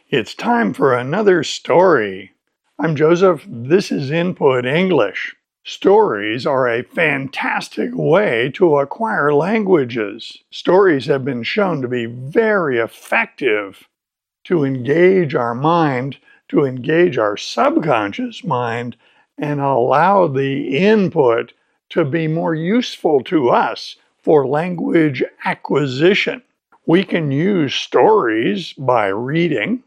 It's time for another story. I'm Joseph. This is Input English. Stories are a fantastic way to acquire languages. Stories have been shown to be very effective to engage our mind, to engage our subconscious mind, and allow the input to be more useful to us for language acquisition. We can use stories by reading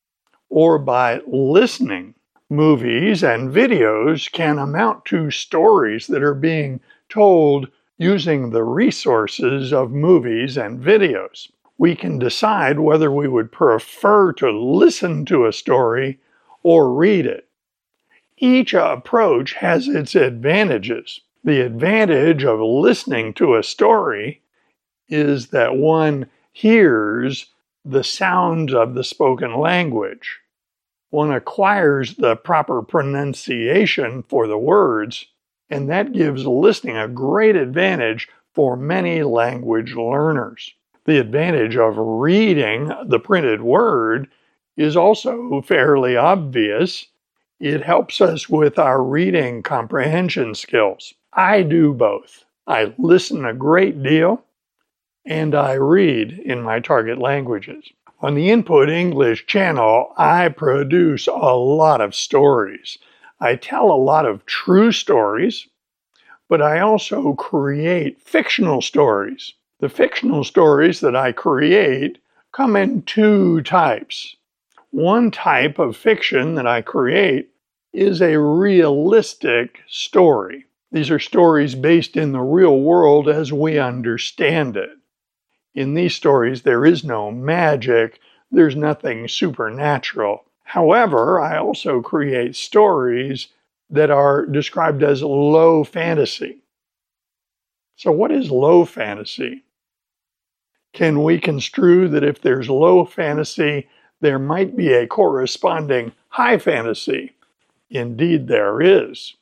or by listening. Movies and videos can amount to stories that are being told using the resources of movies and videos. We can decide whether we would prefer to listen to a story or read it. Each approach has its advantages. The advantage of listening to a story is that one hears the sounds of the spoken language. One acquires the proper pronunciation for the words, and that gives listening a great advantage for many language learners. The advantage of reading the printed word is also fairly obvious. It helps us with our reading comprehension skills. I do both. I listen a great deal, and I read in my target languages. On the Input English channel, I produce a lot of stories. I tell a lot of true stories, but I also create fictional stories. The fictional stories that I create come in two types. One type of fiction that I create is a realistic story. These are stories based in the real world as we understand it. In these stories, there is no magic, there's nothing supernatural. However, I also create stories that are described as low fantasy. So what is low fantasy? Can we construe that if there's low fantasy, there might be a corresponding high fantasy? Indeed, there is.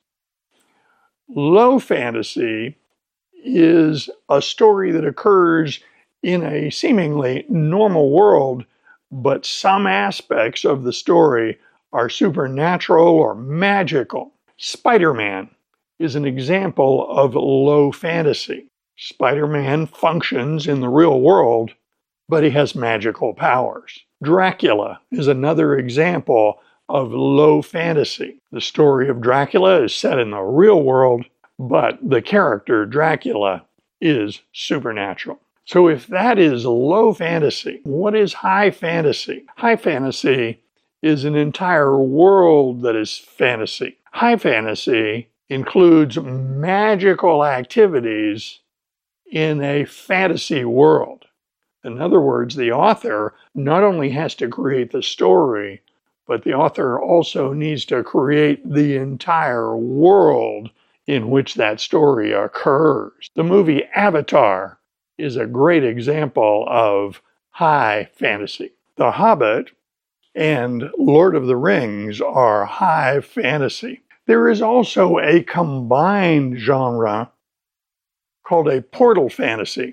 Low fantasy is a story that occurs in a seemingly normal world, but some aspects of the story are supernatural or magical. Spider-Man is an example of low fantasy. Spider-Man functions in the real world, but he has magical powers. Dracula is another example of low fantasy. The story of Dracula is set in the real world, but the character Dracula is supernatural. So if that is low fantasy, what is high fantasy? High fantasy is an entire world that is fantasy. High fantasy includes magical activities in a fantasy world. In other words, the author not only has to create the story, but the author also needs to create the entire world in which that story occurs. The movie Avatar is a great example of high fantasy. The Hobbit and Lord of the Rings are high fantasy. There is also a combined genre called a portal fantasy.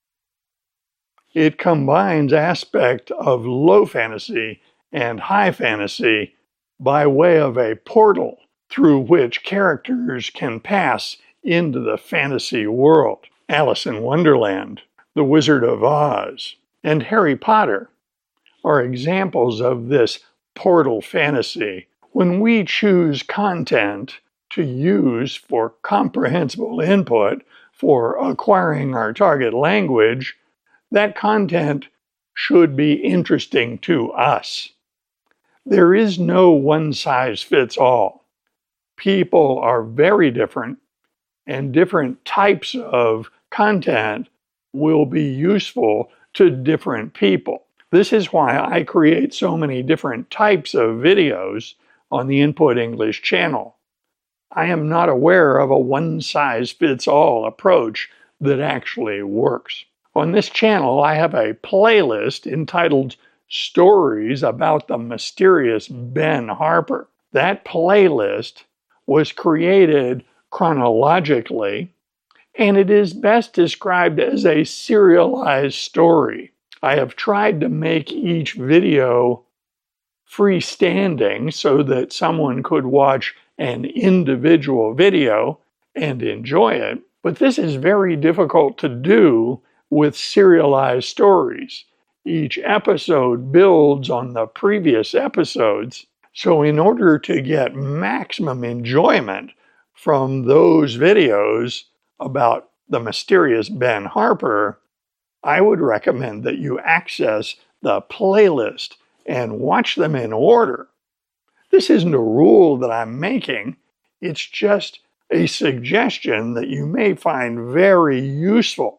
It combines aspects of low fantasy and high fantasy by way of a portal through which characters can pass into the fantasy world. Alice in Wonderland, The Wizard of Oz, and Harry Potter are examples of this portal fantasy. When we choose content to use for comprehensible input for acquiring our target language, that content should be interesting to us. There is no one-size-fits-all. People are very different, and different types of content will be useful to different people. This is why I create so many different types of videos on the Input English channel. I am not aware of a one-size-fits-all approach that actually works. On this channel, I have a playlist entitled Stories About the Mysterious Ben Harper. That playlist was created chronologically, and it is best described as a serialized story. I have tried to make each video freestanding so that someone could watch an individual video and enjoy it. But this is very difficult to do with serialized stories. Each episode builds on the previous episodes. So in order to get maximum enjoyment from those videos about the mysterious Ben Harper, I would recommend that you access the playlist and watch them in order. This isn't a rule that I'm making. It's just a suggestion that you may find very useful.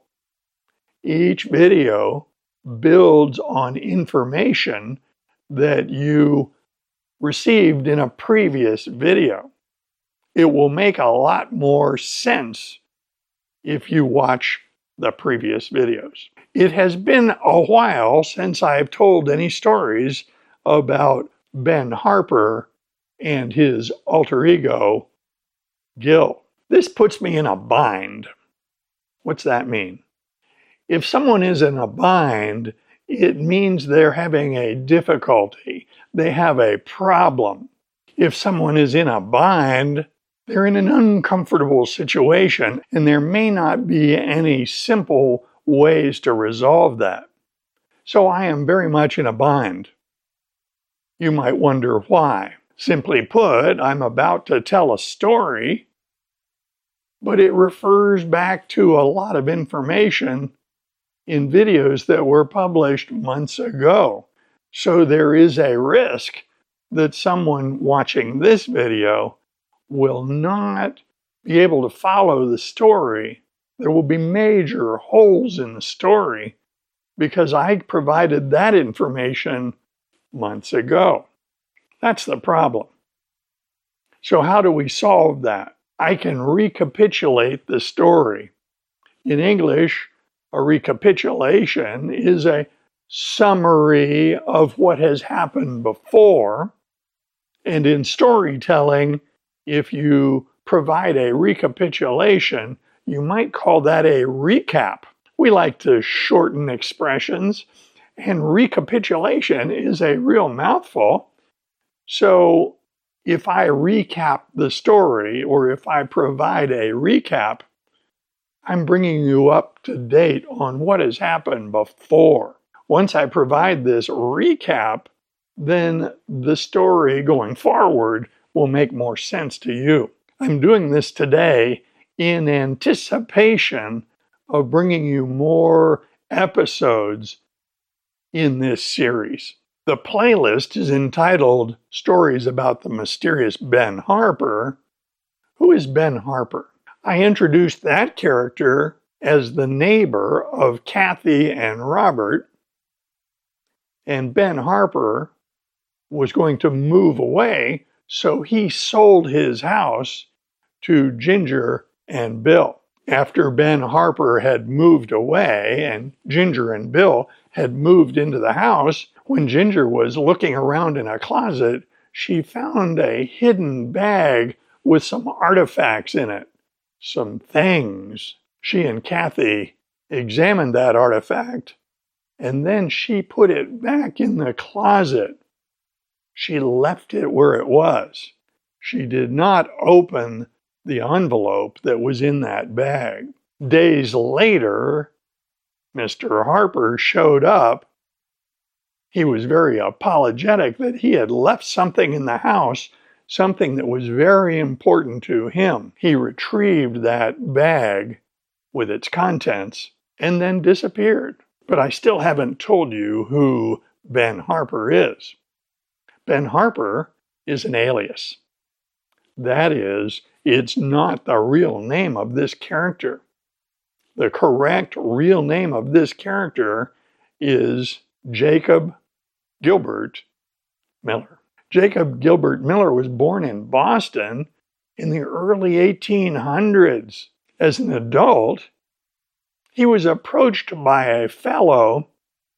Each video builds on information that you received in a previous video. It will make a lot more sense if you watch the previous videos. It has been a while since I've told any stories about Ben Harper and his alter ego, Gil. This puts me in a bind. What's that mean? If someone is in a bind, it means they're having a difficulty. They have a problem. If someone is in a bind, they're in an uncomfortable situation, and there may not be any simple ways to resolve that. So I am very much in a bind. You might wonder why. Simply put, I'm about to tell a story, but it refers back to a lot of information in videos that were published months ago. So there is a risk that someone watching this video will not be able to follow the story. There will be major holes in the story because I provided that information months ago. That's the problem. So how do we solve that? I can recapitulate the story. In English, a recapitulation is a summary of what has happened before. And in storytelling, if you provide a recapitulation, you might call that a recap. We like to shorten expressions, and recapitulation is a real mouthful. So if I recap the story, or if I provide a recap, I'm bringing you up to date on what has happened before. Once I provide this recap, then the story going forward will make more sense to you. I'm doing this today in anticipation of bringing you more episodes in this series. The playlist is entitled Stories About the Mysterious Ben Harper. Who is Ben Harper? I introduced that character as the neighbor of Kathy and Robert, and Ben Harper was going to move away, so he sold his house to Ginger and Bill. After Ben Harper had moved away and Ginger and Bill had moved into the house, when Ginger was looking around in a closet, she found a hidden bag with some artifacts in it, some things. She and Kathy examined that artifact, and then she put it back in the closet. She left it where it was. She did not open the envelope that was in that bag. Days later, Mr. Harper showed up. He was very apologetic that he had left something in the house, something that was very important to him. He retrieved that bag with its contents and then disappeared. But I still haven't told you who Ben Harper is. Ben Harper is an alias. That is, it's not the real name of this character. The correct real name of this character is Jacob Gilbert Miller. Jacob Gilbert Miller was born in Boston in the early 1800s. As an adult, he was approached by a fellow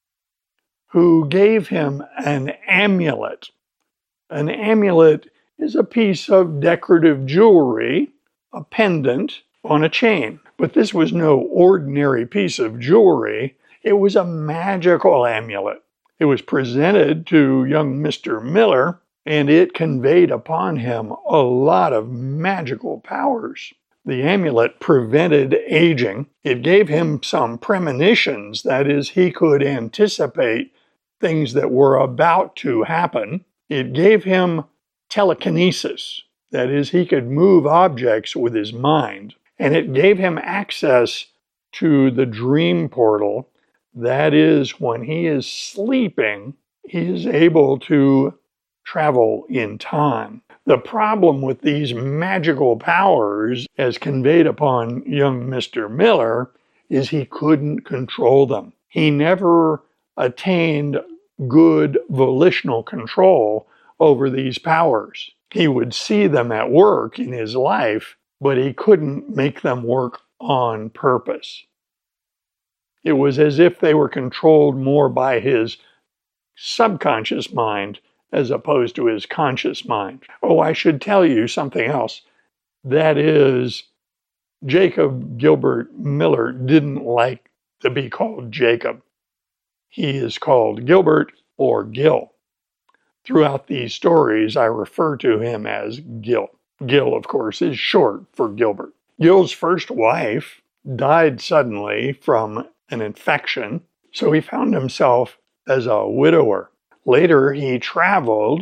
who gave him an amulet. An amulet is a piece of decorative jewelry, a pendant on a chain. But this was no ordinary piece of jewelry. It was a magical amulet. It was presented to young Mr. Miller, and it conveyed upon him a lot of magical powers. The amulet prevented aging. It gave him some premonitions, that is, he could anticipate things that were about to happen. It gave him telekinesis, that is, he could move objects with his mind. And it gave him access to the dream portal. That is, when he is sleeping, he is able to travel in time. The problem with these magical powers, as conveyed upon young Mr. Miller, is he couldn't control them. He never attained good volitional control over these powers. He would see them at work in his life, but he couldn't make them work on purpose. It was as if they were controlled more by his subconscious mind as opposed to his conscious mind. Oh, I should tell you something else. That is, Jacob Gilbert Miller didn't like to be called Jacob. He is called Gilbert or Gil. Throughout these stories, I refer to him as Gil. Gil, of course, is short for Gilbert. Gil's first wife died suddenly from an infection, so he found himself as a widower. Later, he traveled.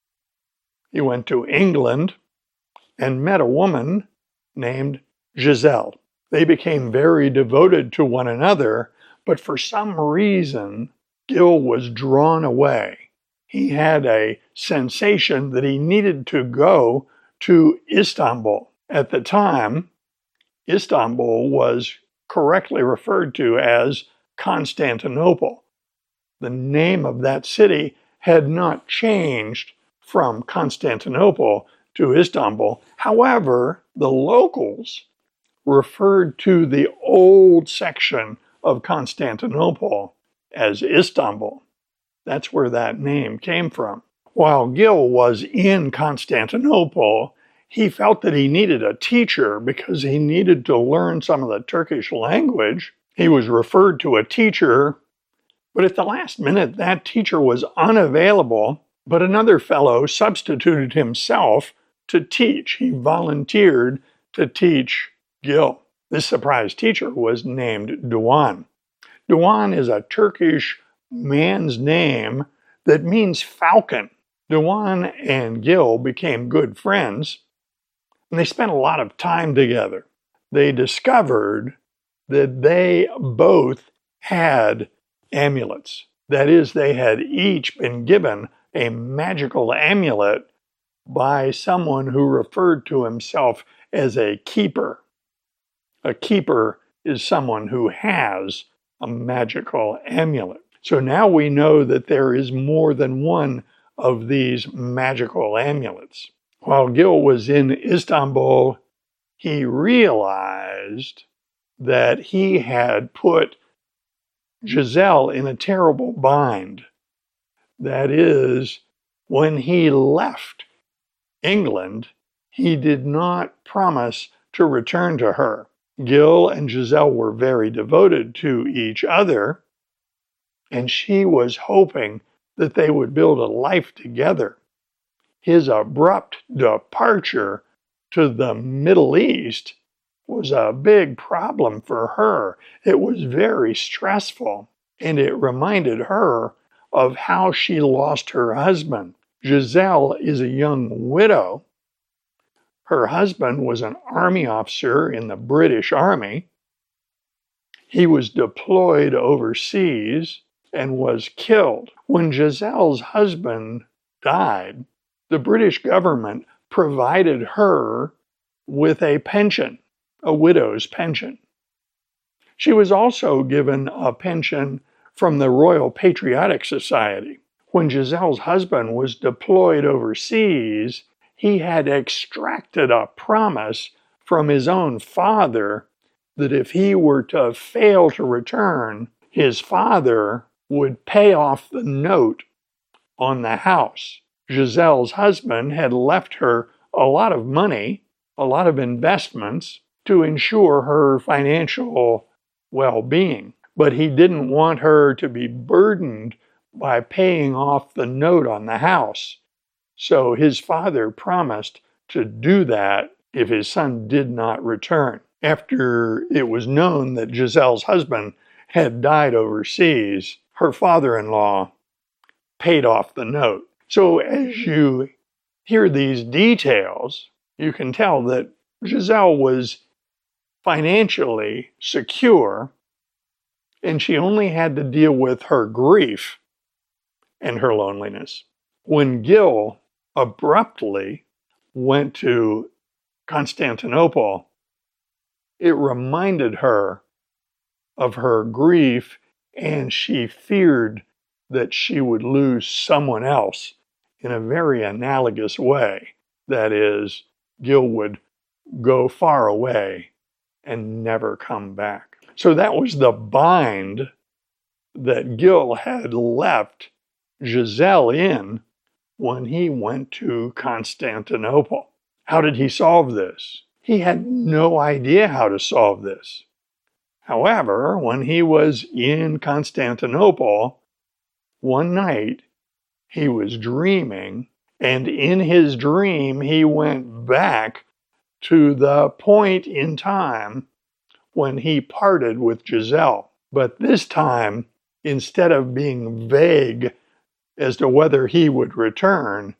He went to England and met a woman named Giselle. They became very devoted to one another, but for some reason, Gil was drawn away. He had a sensation that he needed to go to Istanbul. At the time, Istanbul was correctly referred to as Constantinople. The name of that city had not changed from Constantinople to Istanbul. However, the locals referred to the old section of Constantinople as Istanbul. That's where that name came from. While Gil was in Constantinople, he felt that he needed a teacher because he needed to learn some of the Turkish language. He was referred to a teacher, but at the last minute, that teacher was unavailable, but another fellow substituted himself to teach. He volunteered to teach Gil. This surprise teacher was named Doğan. Doğan is a Turkish man's name that means falcon. Doğan and Gil became good friends, and they spent a lot of time together. They discovered that they both had amulets. That is, they had each been given a magical amulet by someone who referred to himself as a keeper. A keeper is someone who has a magical amulet. So now we know that there is more than one of these magical amulets. While Gil was in Istanbul, he realized that he had put Giselle in a terrible bind. That is, when he left England, he did not promise to return to her. Gil and Giselle were very devoted to each other, and she was hoping that they would build a life together. His abrupt departure to the Middle East was a big problem for her. It was very stressful, and it reminded her of how she lost her husband. Giselle is a young widow. Her husband was an army officer in the British Army. He was deployed overseas and was killed. When Giselle's husband died, the British government provided her with a pension, a widow's pension. She was also given a pension from the Royal Patriotic Society. When Giselle's husband was deployed overseas, he had extracted a promise from his own father that if he were to fail to return, his father would pay off the note on the house. Giselle's husband had left her a lot of money, a lot of investments to ensure her financial well-being, but he didn't want her to be burdened by paying off the note on the house. So his father promised to do that if his son did not return. After it was known that Giselle's husband had died overseas, her father-in-law paid off the note. So as you hear these details, you can tell that Giselle was financially secure, and she only had to deal with her grief and her loneliness. When Gil abruptly went to Constantinople, it reminded her of her grief, and she feared that she would lose someone else in a very analogous way. That is, Gil would go far away and never come back. So that was the bind that Gil had left Giselle in when he went to Constantinople. How did he solve this? He had no idea how to solve this. However, when he was in Constantinople, one night he was dreaming, and in his dream he went back to the point in time when he parted with Giselle. But this time, instead of being vague as to whether he would return,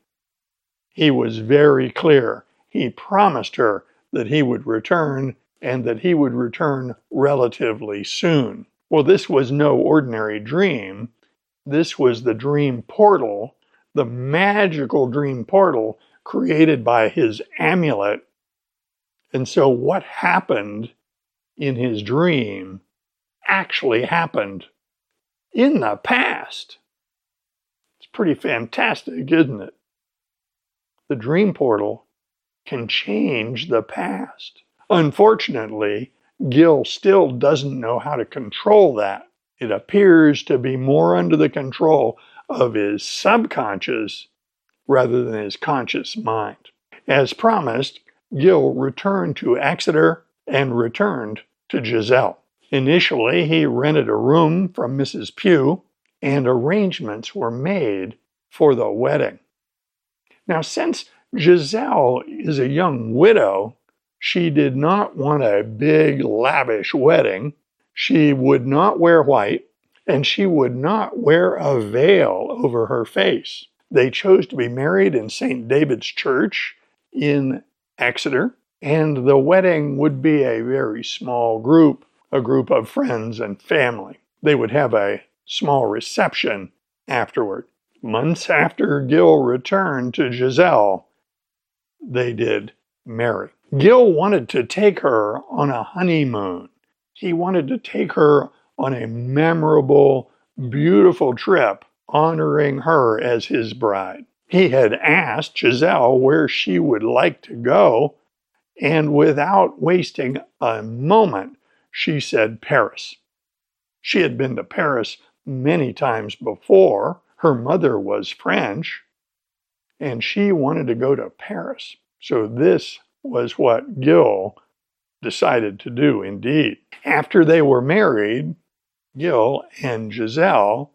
he was very clear. He promised her that he would return, and that he would return relatively soon. Well, this was no ordinary dream. This was the dream portal, the magical dream portal created by his amulet. And so what happened in his dream actually happened in the past. It's pretty fantastic, isn't it? The dream portal can change the past. Unfortunately, Gil still doesn't know how to control that. It appears to be more under the control of his subconscious rather than his conscious mind. As promised, Gil returned to Exeter and returned to Giselle. Initially, he rented a room from Mrs. Pugh, and arrangements were made for the wedding. Now, since Giselle is a young widow, she did not want a big, lavish wedding. She would not wear white, and she would not wear a veil over her face. They chose to be married in St. David's Church in Exeter, and the wedding would be a very small group, a group of friends and family. They would have a small reception afterward. Months after Gil returned to Giselle, they did marry. Gil wanted to take her on a honeymoon. He wanted to take her on a memorable, beautiful trip, honoring her as his bride. He had asked Giselle where she would like to go, and without wasting a moment, she said Paris. She had been to Paris many times before. Her mother was French, and she wanted to go to Paris. So this was what Gil decided to do indeed. After they were married, Gil and Giselle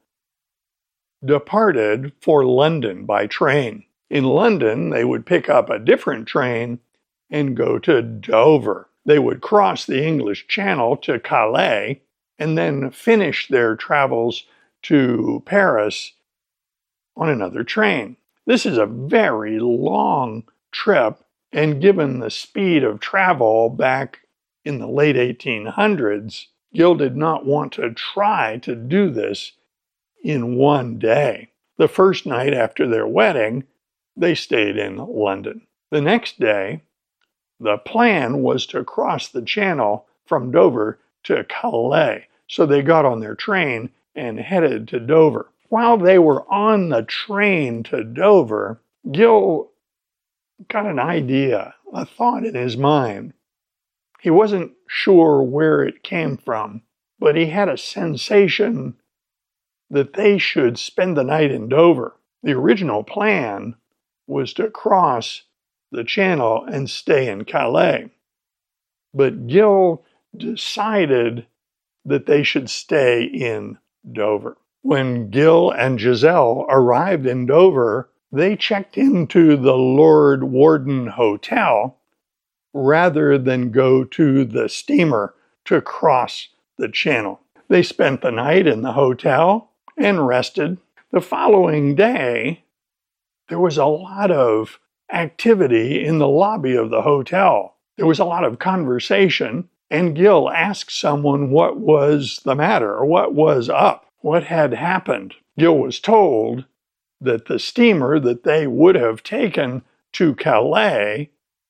departed for London by train. In London, they would pick up a different train and go to Dover. They would cross the English Channel to Calais and then finish their travels to Paris on another train. This is a very long trip, and given the speed of travel back in the late 1800s, Gil did not want to try to do this in one day. The first night after their wedding, they stayed in London. The next day, the plan was to cross the channel from Dover to Calais. So they got on their train and headed to Dover. While they were on the train to Dover, Gil got an idea, a thought in his mind. He wasn't sure where it came from, but he had a sensation that they should spend the night in Dover. The original plan was to cross the channel and stay in Calais. But Gil decided that they should stay in Dover. When Gil and Giselle arrived in Dover, they checked into the Lord Warden Hotel rather than go to the steamer to cross the channel. They spent the night in the hotel and rested. The following day, there was a lot of activity in the lobby of the hotel. There was a lot of conversation, and Gil asked someone what was the matter, or what was up, what had happened. Gil was told that the steamer that they would have taken to Calais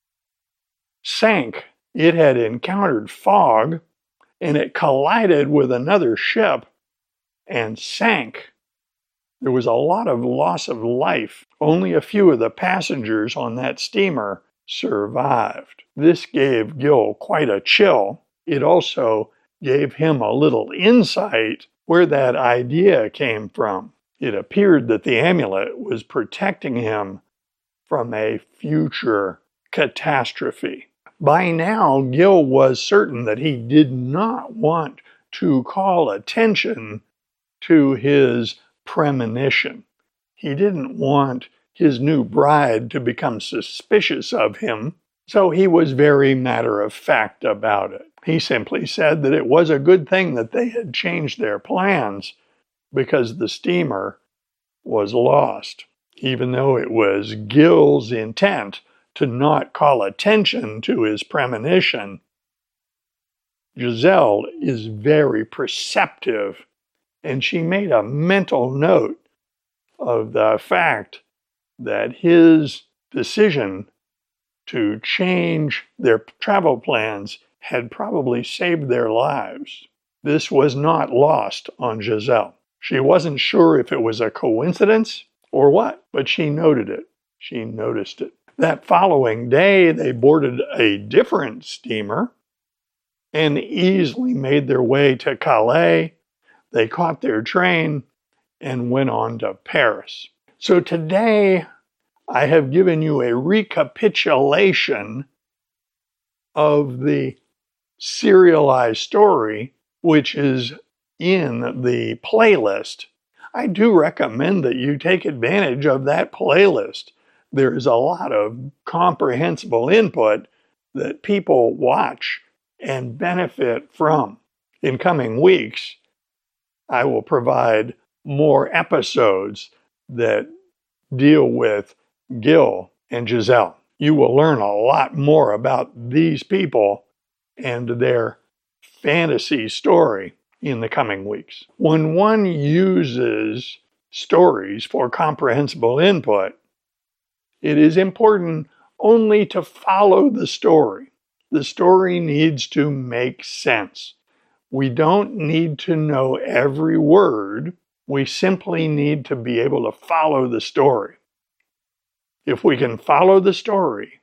sank. It had encountered fog, and it collided with another ship and sank. There was a lot of loss of life. Only a few of the passengers on that steamer survived. This gave Gil quite a chill. It also gave him a little insight where that idea came from. It appeared that the amulet was protecting him from a future catastrophe. By now, Gil was certain that he did not want to call attention to his premonition. He didn't want his new bride to become suspicious of him, so he was very matter-of-fact about it. He simply said that it was a good thing that they had changed their plans because the steamer was lost, even though it was Gil's intent to not call attention to his premonition. Giselle is very perceptive, and she made a mental note of the fact that his decision to change their travel plans had probably saved their lives. This was not lost on Giselle. She wasn't sure if it was a coincidence or what, but she noted it. She noticed it. That following day, they boarded a different steamer and easily made their way to Calais. They caught their train and went on to Paris. So today, I have given you a recapitulation of the serialized story, which is in the playlist. I do recommend that you take advantage of that playlist. There is a lot of comprehensible input that people watch and benefit from. In coming weeks, I will provide more episodes that deal with Gil and Giselle. You will learn a lot more about these people and their fantasy story in the coming weeks. When one uses stories for comprehensible input, it is important only to follow the story. The story needs to make sense. We don't need to know every word. We simply need to be able to follow the story. If we can follow the story,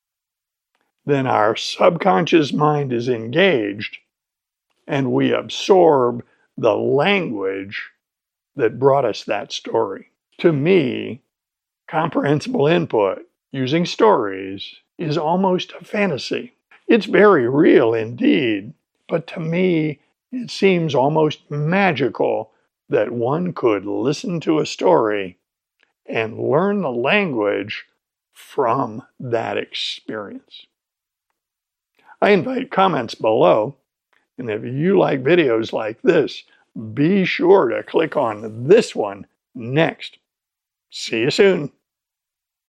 then our subconscious mind is engaged and we absorb the language that brought us that story. To me, comprehensible input using stories is almost a fantasy. It's very real indeed, but to me, it seems almost magical that one could listen to a story and learn the language from that experience. I invite comments below, and if you like videos like this, be sure to click on this one next. See you soon.